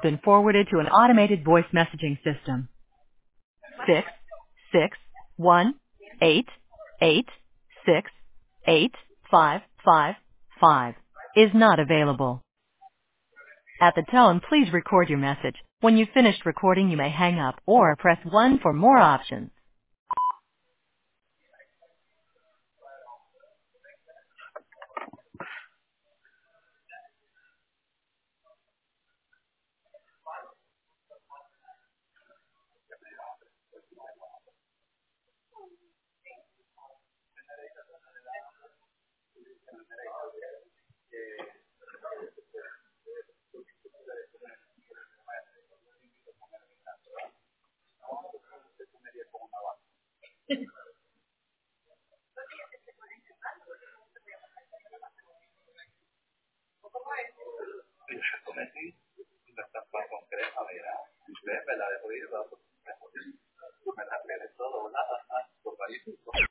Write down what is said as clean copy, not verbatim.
been forwarded to an automated voice messaging system. 66188868555 is not available. At the tone, please record your message. When you've finished recording, you may hang up or press 1 for more options. Come si, una stampa concreta vera, la de poder